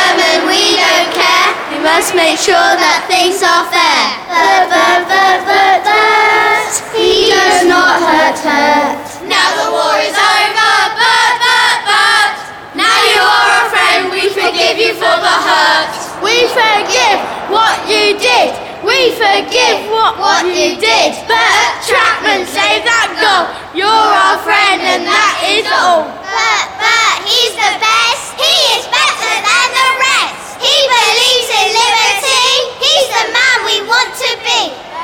German, we don't care. We must make sure that things are fair. But he does not hurt. Now the war is over, but now you are a friend, we forgive you for the hurt. We forgive what you did. We forgive what you did. But Chapman saved that goal. You're our friend and that is all. But he's the best. He is better than the rest. He believes in liberty. He's the man we want to be.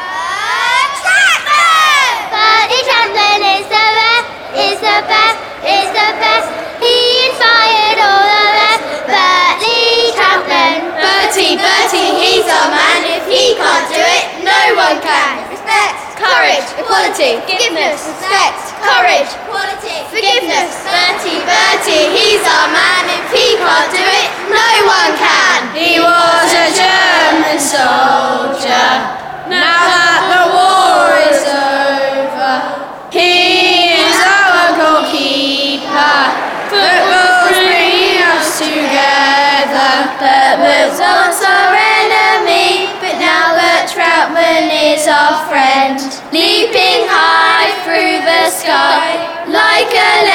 Chapman! But Chapman is the best. Is the best. Is the best. He inspired all of us. Bertie Chapman. Bertie, he's our man. If he can't do it, no one can. Respect, courage, equality, forgiveness. Respect, courage, equality, forgiveness. Bertie, he's our man. If he can't do it, no one can. He was a German soldier. Now that the war is over, he is our goalkeeper. Football's bringing us together. Bert was once our enemy, but now that Troutman is our friend, leaping high through the sky like a